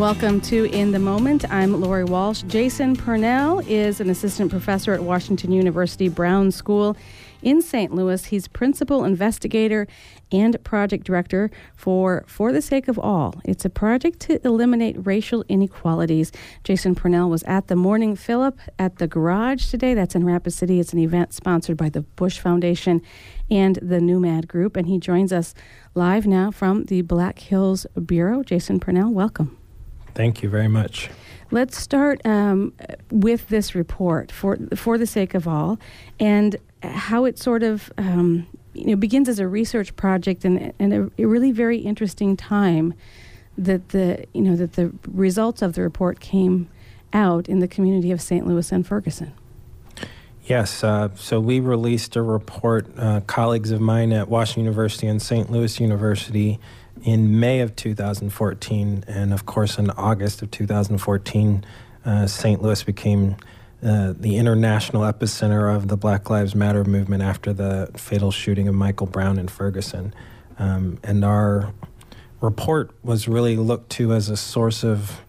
Welcome to In the Moment. I'm Lori Walsh. Jason Purnell is an assistant professor at Washington University Brown School in St. Louis. He's principal investigator and project director for the Sake of All. It's a project to eliminate racial inequalities. Jason Purnell was at the Morning Fill-Up at the Garage today. That's in Rapid City. It's an event sponsored by the Bush Foundation and the NewMad Group. And he joins us live now from the Black Hills Bureau. Jason Purnell, welcome. Thank you very much. Let's start with this report for the Sake of All, and how it sort of begins as a research project, and a really very interesting time that the results of the report came out in the community of St. Louis and Ferguson. Yes, so we released a report, colleagues of mine at Washington University and St. Louis University in May of 2014, and of course in August of 2014, St. Louis became the international epicenter of the Black Lives Matter movement after the fatal shooting of Michael Brown in Ferguson. And our report was really looked to as a source of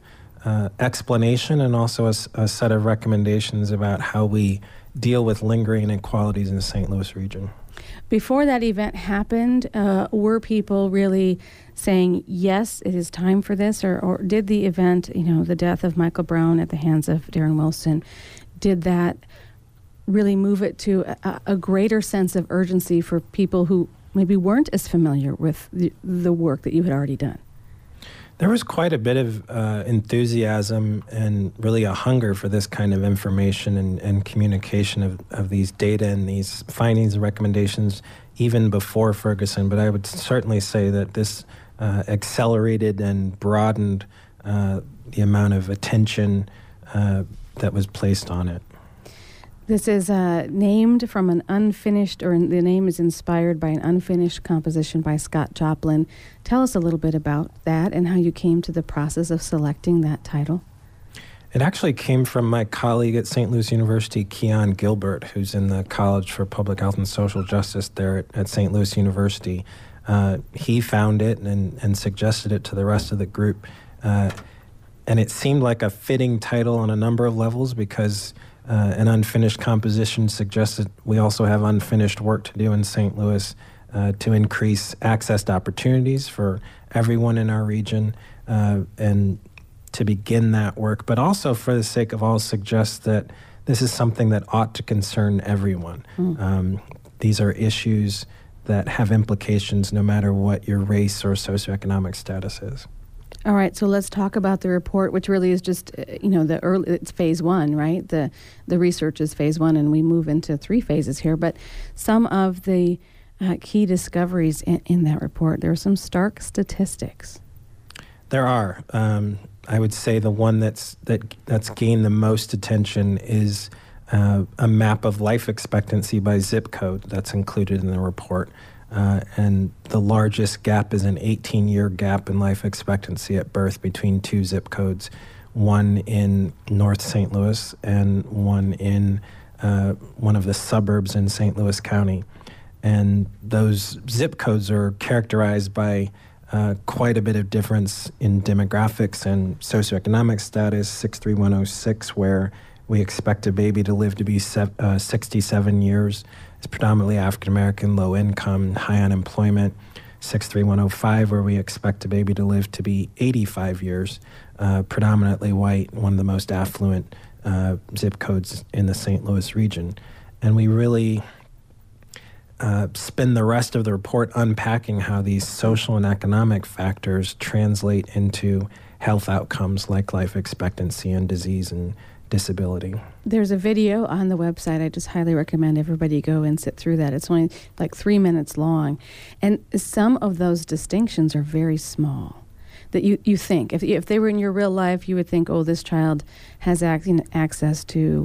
explanation and also a set of recommendations about how we deal with lingering inequalities in the St. Louis region. Before that event happened, were people really saying, yes, it is time for this? Or did the event, the death of Michael Brown at the hands of Darren Wilson, did that really move it to a greater sense of urgency for people who maybe weren't as familiar with the work that you had already done? There was quite a bit of enthusiasm and really a hunger for this kind of information and communication of these data and these findings and recommendations even before Ferguson. But I would certainly say that this accelerated and broadened the amount of attention that was placed on it. This is named from an unfinished, or the name is inspired by an unfinished composition by Scott Joplin. Tell us a little bit about that and how you came to the process of selecting that title. It actually came from my colleague at St. Louis University, Keon Gilbert, who's in the College for Public Health and Social Justice there at St. Louis University. He found it and suggested it to the rest of the group. And it seemed like a fitting title on a number of levels because an unfinished composition suggested we also have unfinished work to do in St. Louis to increase access to opportunities for everyone in our region and to begin that work, but also for the sake of all suggests that this is something that ought to concern everyone. These are issues that have implications no matter what your race or socioeconomic status is. All right, so let's talk about the report, which really is just, it's phase one, right? The research is phase one, and we move into 3 phases here. But some of the key discoveries in that report, there are some stark statistics. There are. I would say the one that's gained the most attention is a map of life expectancy by zip code that's included in the report. And the largest gap is an 18-year gap in life expectancy at birth between 2 zip codes, one in North St. Louis and one in one of the suburbs in St. Louis County. And those zip codes are characterized by quite a bit of difference in demographics and socioeconomic status. 63106, where we expect a baby to live to be 67 years. It's predominantly African-American, low income, high unemployment. 63105, where we expect a baby to live to be 85 years, predominantly white, one of the most affluent zip codes in the St. Louis region. And we really spend the rest of the report unpacking how these social and economic factors translate into health outcomes like life expectancy and disease and disability. There's a video on the website. I just highly recommend everybody go and sit through that. It's only like 3 minutes long. And some of those distinctions are very small. That you think, if they were in your real life, you would think, oh, this child has access to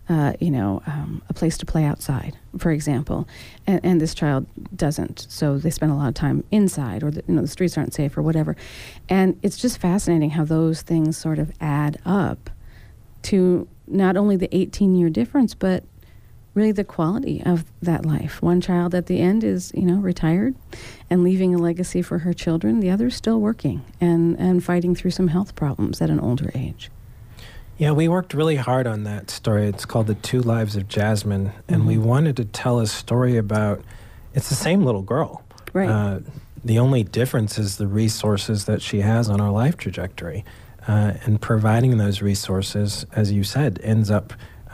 a place to play outside, for example, and this child doesn't. So they spend a lot of time inside, or the streets aren't safe, or whatever. And it's just fascinating how those things sort of add up to not only the 18-year difference, but really the quality of that life. One child at the end is, retired and leaving a legacy for her children. The other's still working and fighting through some health problems at an older age. Yeah, we worked really hard on that story. It's called The Two Lives of Jasmine, and we wanted to tell a story about, it's the same little girl. Right. The only difference is the resources that she has on her life trajectory. And providing those resources, as you said, ends up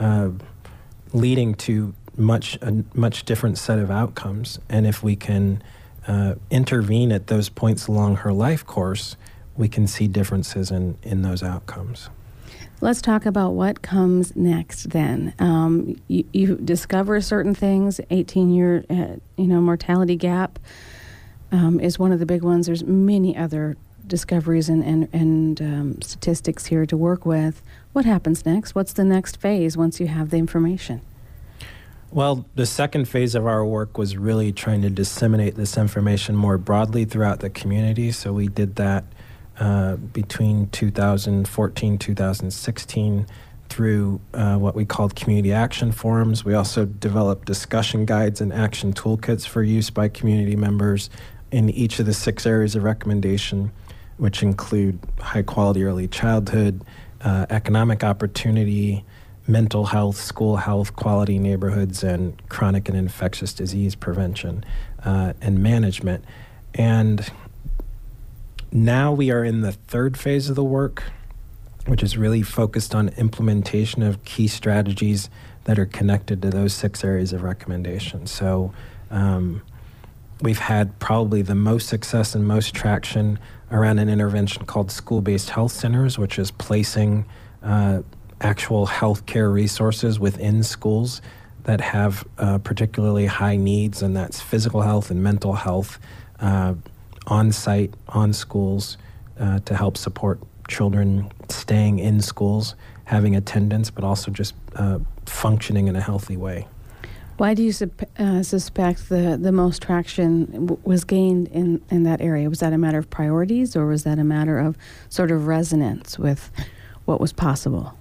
leading to a much different set of outcomes. And if we can intervene at those points along her life course, we can see differences in those outcomes. Let's talk about what comes next then. You discover certain things. 18-year mortality gap is one of the big ones. There's many other discoveries and statistics here to work with. What happens next? What's the next phase once you have the information? Well, the second phase of our work was really trying to disseminate this information more broadly throughout the community. So we did that between 2014, 2016 through what we called community action forums. We also developed discussion guides and action toolkits for use by community members in each of the 6 areas of recommendation, which include high-quality early childhood, economic opportunity, mental health, school health, quality neighborhoods, and chronic and infectious disease prevention and management. And now we are in the third phase of the work, which is really focused on implementation of key strategies that are connected to those 6 areas of recommendation. So we've had probably the most success and most traction around an intervention called school-based health centers, which is placing actual healthcare resources within schools that have particularly high needs, and that's physical health and mental health on-site, on schools to help support children staying in schools, having attendance, but also just functioning in a healthy way. Why do you suspect the most traction was gained in that area? Was that a matter of priorities, or was that a matter of sort of resonance with what was possible?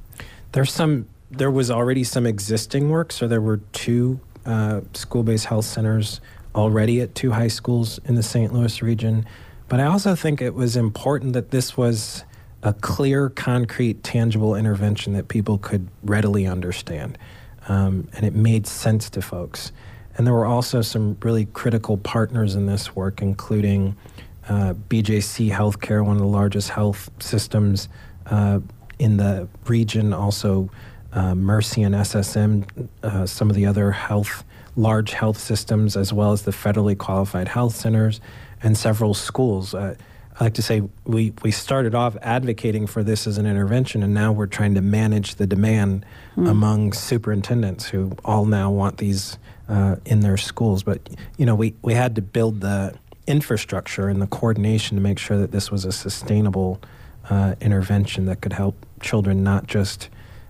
There was already some existing work, so there were 2 school-based health centers already at 2 high schools in the St. Louis region. But I also think it was important that this was a clear, concrete, tangible intervention that people could readily understand. And it made sense to folks. And there were also some really critical partners in this work, including BJC Healthcare, one of the largest health systems in the region, also Mercy and SSM, some of the other large health systems, as well as the federally qualified health centers, and several schools. I like to say we started off advocating for this as an intervention, and now we're trying to manage the demand among superintendents who all now want these in their schools. But, we had to build the infrastructure and the coordination to make sure that this was a sustainable intervention that could help children not just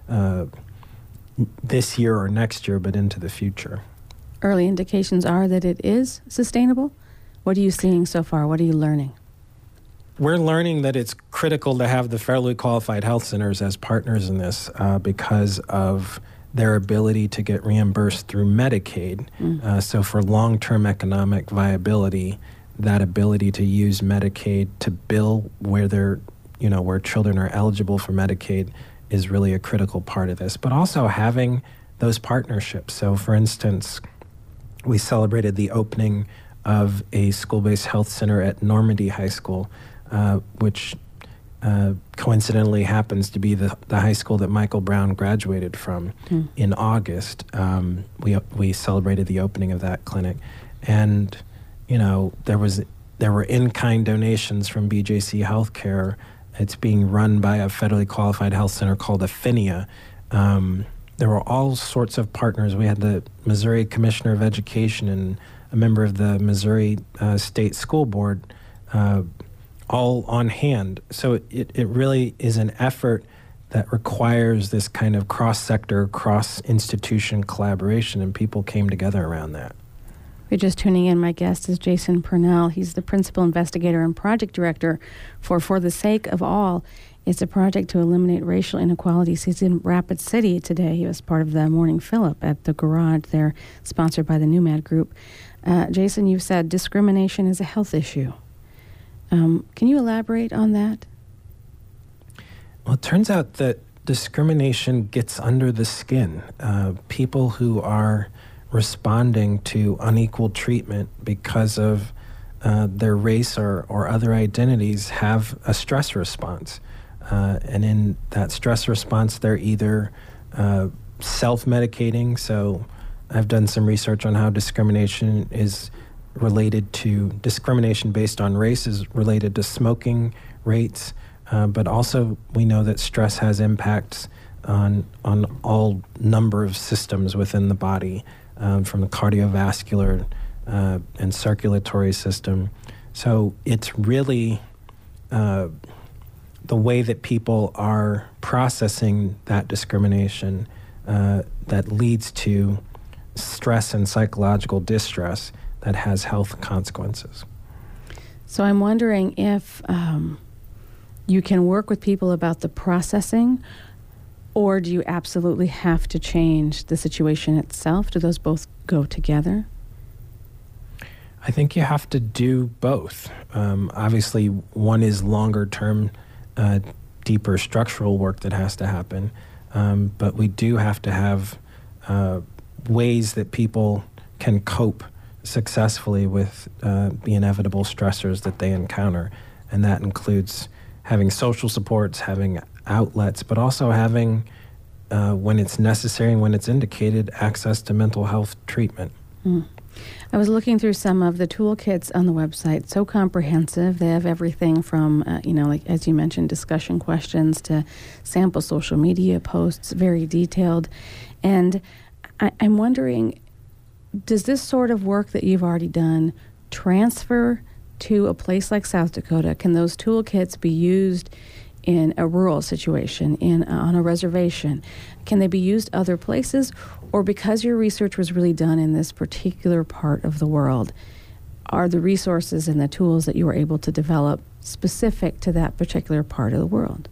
this year or next year, but into the future. Early indications are that it is sustainable. What are you seeing so far? What are you learning? We're learning that it's critical to have the federally qualified health centers as partners in this because of their ability to get reimbursed through Medicaid. So for long-term economic viability, that ability to use Medicaid to bill where where children are eligible for Medicaid is really a critical part of this. But also having those partnerships. So for instance, we celebrated the opening of a school-based health center at Normandy High School, which coincidentally happens to be the high school that Michael Brown graduated from in August. We celebrated the opening of that clinic. And, there were in-kind donations from BJC Healthcare. It's being run by a federally qualified health center called Affinia. There were all sorts of partners. We had the Missouri Commissioner of Education and a member of the Missouri State School Board all on hand. So it really is an effort that requires this kind of cross-sector, cross-institution collaboration, and people came together around that. If you're just tuning in, my guest is Jason Purnell. He's the principal investigator and project director for the Sake of All It's a project to eliminate racial inequalities. He's in Rapid City today. He was part of the Morning Fill-Up at the Garage there, sponsored by the NewMad Group. Jason, you said discrimination is a health issue. Can you elaborate on that? Well, it turns out that discrimination gets under the skin. People who are responding to unequal treatment because of their race or other identities have a stress response. And in that stress response, they're either self-medicating. So I've done some research on how discrimination is related to discrimination based on race is related to smoking rates. But also we know that stress has impacts on all number of systems within the body, from the cardiovascular and circulatory system. So it's really the way that people are processing that discrimination that leads to stress and psychological distress that has health consequences. So I'm wondering if you can work with people about the processing, or do you absolutely have to change the situation itself? Do those both go together? I think you have to do both. Obviously, one is longer term, deeper structural work that has to happen. But we do have to have ways that people can cope successfully with the inevitable stressors that they encounter. And that includes having social supports, having outlets, but also having, when it's necessary and when it's indicated, access to mental health treatment. I was looking through some of the toolkits on the website, so comprehensive. They have everything from, like as you mentioned, discussion questions to sample social media posts, very detailed. And I'm wondering, does this sort of work that you've already done transfer to a place like South Dakota? Can those toolkits be used in a rural situation, on a reservation? Can they be used other places? Or because your research was really done in this particular part of the world, are the resources and the tools that you were able to develop specific to that particular part of the world?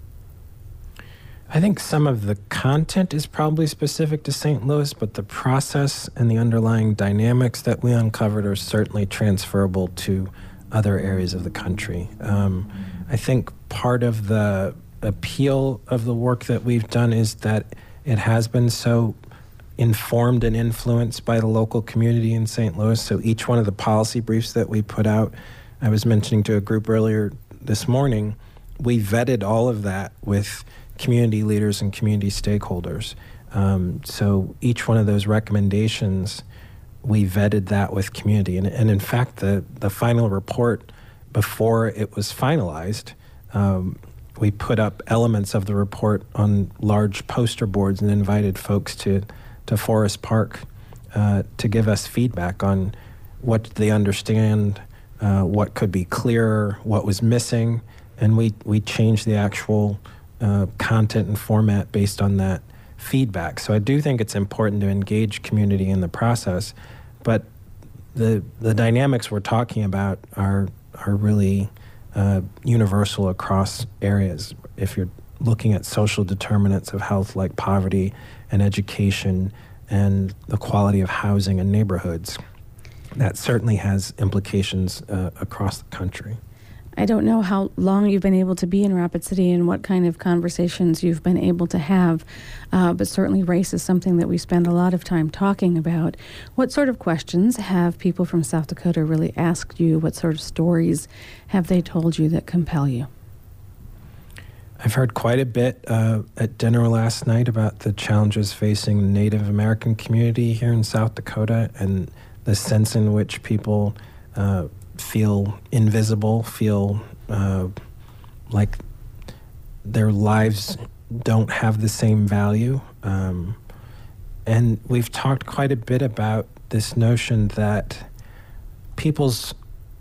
I think some of the content is probably specific to St. Louis, but the process and the underlying dynamics that we uncovered are certainly transferable to other areas of the country. I think part of the appeal of the work that we've done is that it has been so informed and influenced by the local community in St. Louis. So each one of the policy briefs that we put out, I was mentioning to a group earlier this morning, we vetted all of that with community leaders and community stakeholders. So each one of those recommendations, we vetted that with community. And in fact, the final report, before it was finalized, we put up elements of the report on large poster boards and invited folks to Forest Park to give us feedback on what they understand, what could be clearer, what was missing, and we changed the actual content and format based on that feedback. So I do think it's important to engage community in the process, but the dynamics we're talking about are really universal across areas. If you're looking at social determinants of health like poverty and education and the quality of housing and neighborhoods, that certainly has implications across the country. I don't know how long you've been able to be in Rapid City and what kind of conversations you've been able to have, but certainly race is something that we spend a lot of time talking about. What sort of questions have people from South Dakota really asked you? What sort of stories have they told you that compel you? I've heard quite a bit at dinner last night about the challenges facing the Native American community here in South Dakota and the sense in which people feel invisible, feel like their lives don't have the same value. And we've talked quite a bit about this notion that people's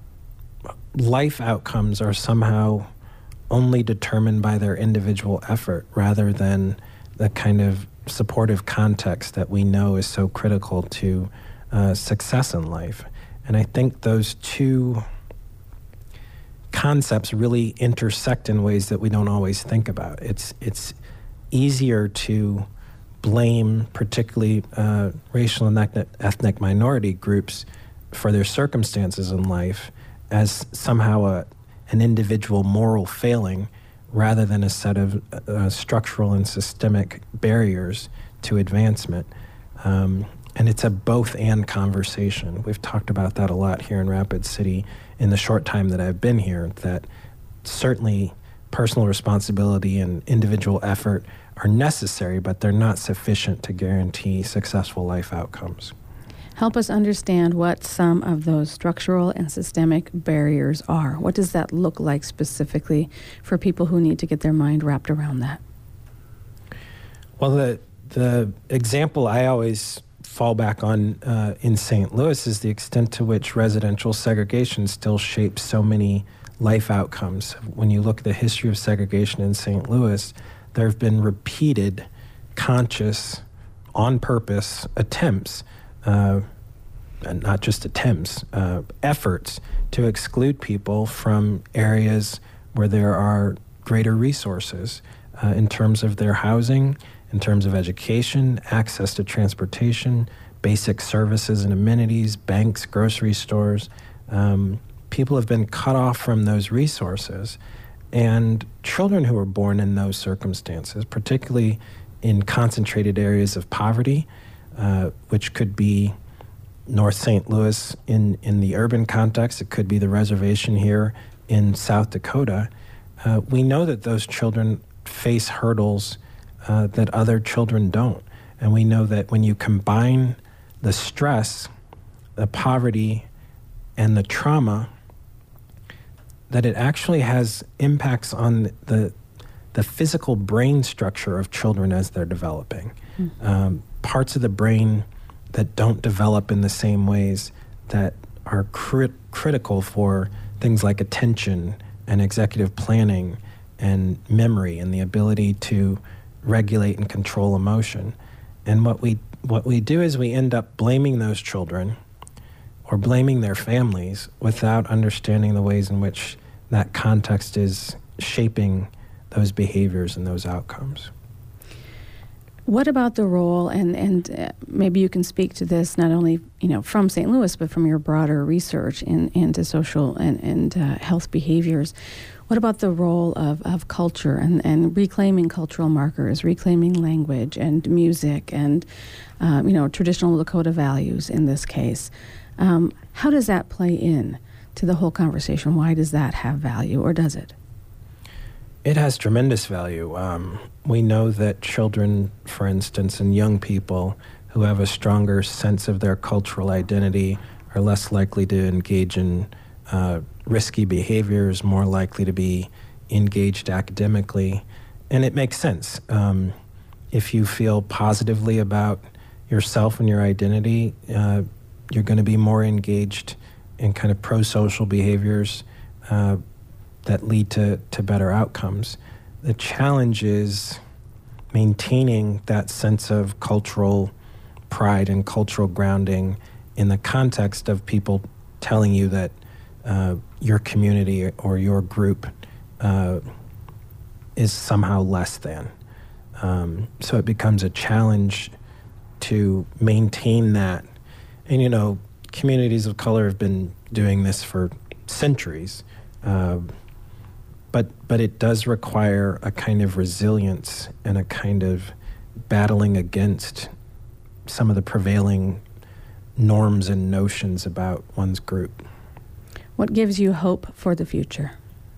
life outcomes are somehow only determined by their individual effort rather than the kind of supportive context that we know is so critical to success in life. And I think those two concepts really intersect in ways that we don't always think about. It's easier to blame particularly racial and ethnic minority groups for their circumstances in life as somehow an individual moral failing rather than a set of structural and systemic barriers to advancement. And it's a both-and conversation. We've talked about that a lot here in Rapid City in the short time that I've been here, that certainly personal responsibility and individual effort are necessary, but they're not sufficient to guarantee successful life outcomes. Help us understand what some of those structural and systemic barriers are. What does that look like specifically for people who need to get their mind wrapped around that? Well, the example I always fall back on in St. Louis is the extent to which residential segregation still shapes so many life outcomes. When you look at the history of segregation in St. Louis, there have been repeated, conscious, on purpose attempts, and not just attempts, efforts to exclude people from areas where there are greater resources in terms of their housing, in terms of education, access to transportation, basic services and amenities, banks, grocery stores. People have been cut off from those resources. And children who are born in those circumstances, particularly in concentrated areas of poverty, which could be North St. Louis in the urban context, it could be the reservation here in South Dakota, we know that those children face hurdles that other children don't. And we know that when you combine the stress, the poverty, and the trauma, that it actually has impacts on the physical brain structure of children as they're developing. Parts of the brain that don't develop in the same ways that are critical for things like attention and executive planning and memory and the ability to regulate and control emotion. And what we do is we end up blaming those children or blaming their families without understanding the ways in which that context is shaping those behaviors and those outcomes. What about the role, and maybe you can speak to this not only from St. Louis, but from your broader research into social and health behaviors. What about the role of culture and reclaiming cultural markers, reclaiming language and music and traditional Lakota values in this case? How does that play in to the whole conversation? Why does that have value, or does it? It has tremendous value. We know that children, for instance, and young people who have a stronger sense of their cultural identity are less likely to engage in risky behaviors, more likely to be engaged academically. And it makes sense. If you feel positively about yourself and your identity, you're going to be more engaged in kind of pro-social behaviors that lead to better outcomes. The challenge is maintaining that sense of cultural pride and cultural grounding in the context of people telling you that your community or your group is somehow less than. So it becomes a challenge to maintain that. And, communities of color have been doing this for centuries. But it does require a kind of resilience and a kind of battling against some of the prevailing norms and notions about one's group. What gives you hope for the future?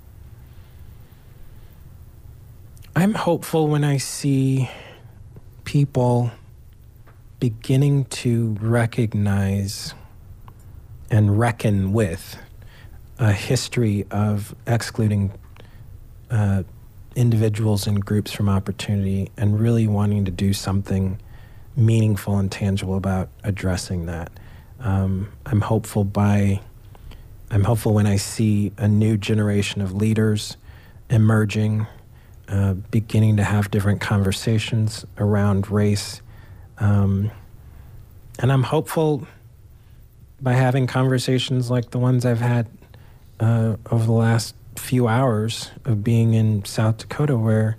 I'm hopeful when I see people beginning to recognize and reckon with a history of excluding individuals and groups from opportunity and really wanting to do something meaningful and tangible about addressing that. I'm hopeful when I see a new generation of leaders emerging, beginning to have different conversations around race. And I'm hopeful by having conversations like the ones I've had over the last few hours of being in South Dakota where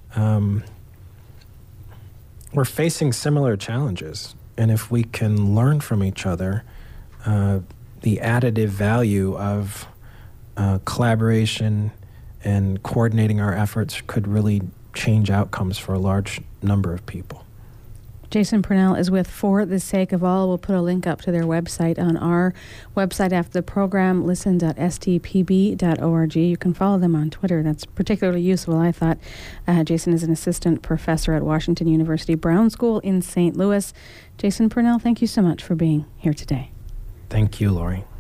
we're facing similar challenges. And if we can learn from each other, the additive value of collaboration and coordinating our efforts could really change outcomes for a large number of people. Jason Purnell is with For the Sake of All. We'll put a link up to their website on our website after the program, listen.stpb.org. You can follow them on Twitter. That's particularly useful, I thought. Jason is an assistant professor at Washington University Brown School in St. Louis. Jason Purnell, thank you so much for being here today. Thank you, Lori.